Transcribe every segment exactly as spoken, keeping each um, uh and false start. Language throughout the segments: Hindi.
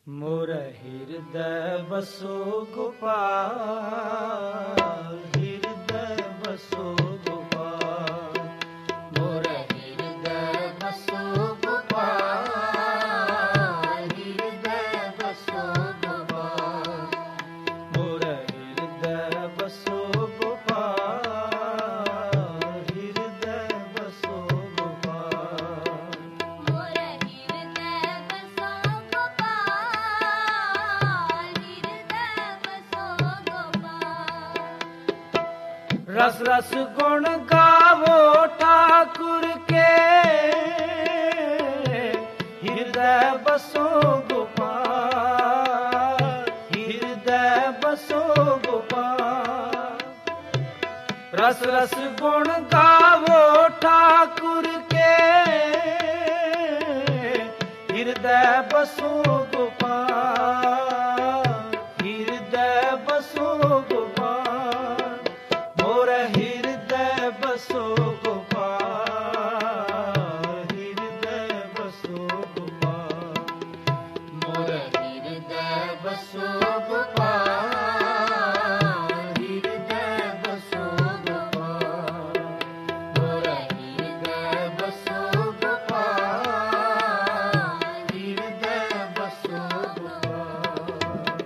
मोर हृदय बसो गोपाल, हृदय बसो गोपाल, मोर हृदय बसो गोपाल, हृदय बसो गोपाल, मोर हृदय बसो गोपाल, हृदय बसो गोपाल, मोर हृदय बसो गोपाल, हृदय बसो गोपाल। रस रस गुण गावो ठाकुर के, हृदय बसो गोपाल, हृदय बसो गोपाल। रस रस गुण गावो ठाकुर के, हृदय बसो गोपाल, हृदय बसो गोपाल, मोर हृदय बसो गोपाल, हृदय बसो गोपाल, मोर हृदय बसो गोपाल, हृदय बसो गोपाल, मोर हृदय बसो गोपाल, हृदय बसो गोपाल।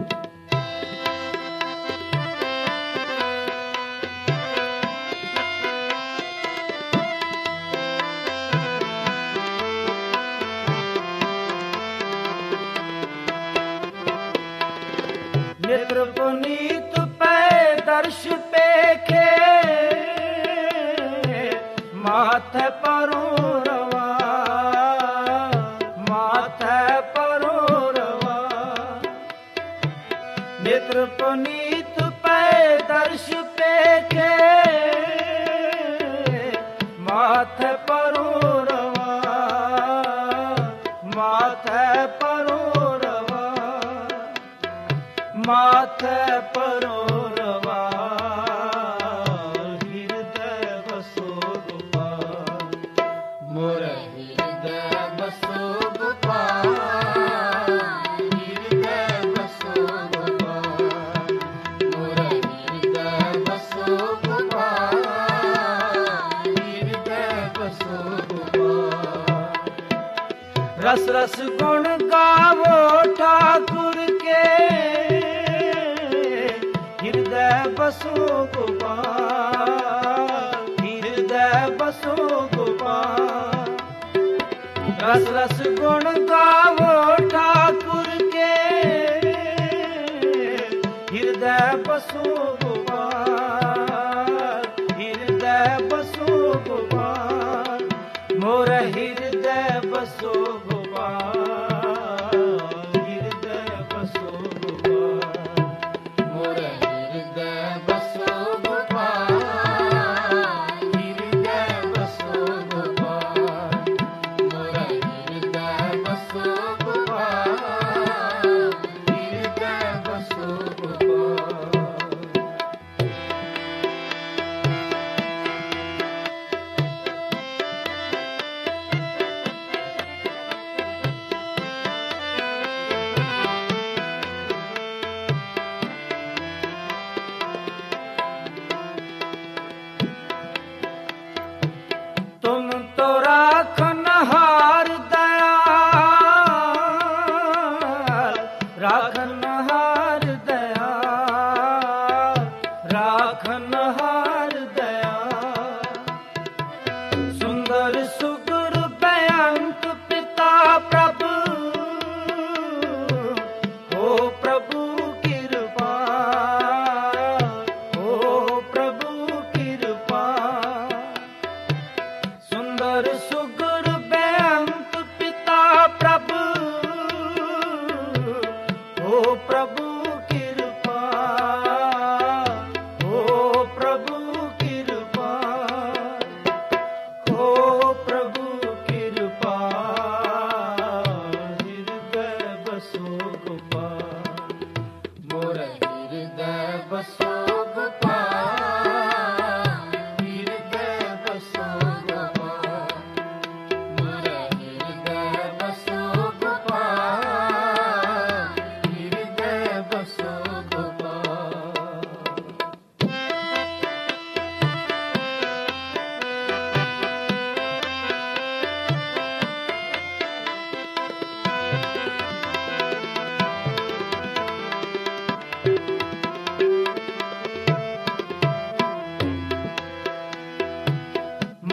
नेत्र पुनीत पै दर्श पेखे, माथे परो रवा, माथे परो रवा। नेत्र पुनीत पै दर्श पेखे, माथे परो रवा, माथे परो रवा, माथे परो रवा, हृदय बसो गोपाल, मोर हृदय बसो गोपाल, हृदय बसो गोपाल, मोर हृदय बसो गोपाल, हृदय बसो गोपाल। रस रस गुण गावो ठाकुर के, हृदय बसो गोपाल, हृदय बसो गोपाल। रस रस गुण गावो ठाकुर के, हृदय बसो गोपाल, हृदय बसो गोपाल, मोर हृदय बसो गोपाल, हृदय बसो गोपाल, मोर हृदय बसो गोपाल, हृदय बसो गोपाल, मोर हृदय बसो गोपाल, हृदय बसो गोपाल।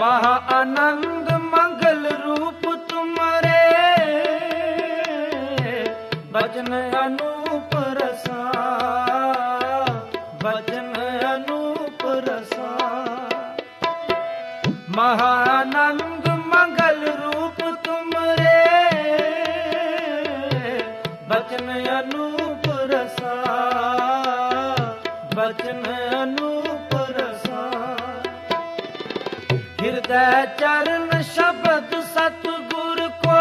महा आनंद मंगल रूप तुम्हारे भजन अनूप रसा भजन अनूप रसा महानंद मंगल रूप तुम्हारे भजन अनूप रसा भजन अनूप रसा हृदय चरण शब्द सतगुर को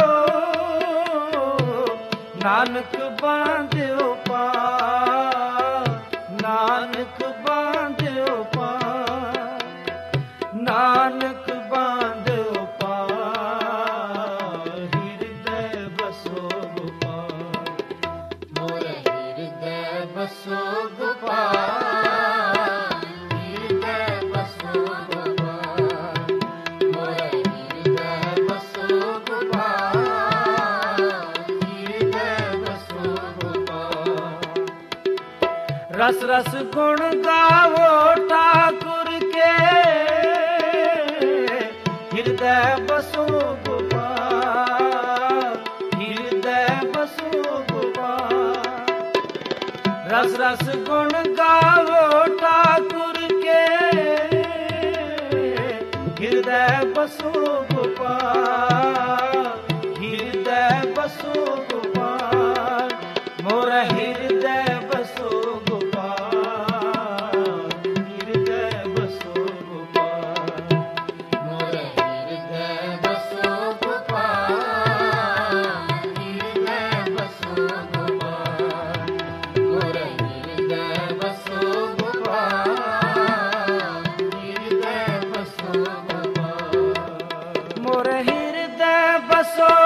नानक बांध्यो पार नानक बांध्यो पार नानक बांध्यो पार हृदय बसो गोपाल मोर हृदय बसो गोपाल हृदय बसो गोपाल मोर हृदय बसो गोपाल हृदय बसो गोपाल रस रस गुण गावो ठाकुर के हृदय बसो गोपाल हृदय बसो गोपाल रस रस गुण गावो ठाकुर के हृदय बसो गोपाल हृदय बसो गोपाल मोर हृदय बसो गोपाल हृदय बसो गोपाल मोर हृदय बसो गोपाल हृदय बसो गोपाल मोर हृदय बसो गोपाल हृदय बसो गोपाल मोर हृदय बसो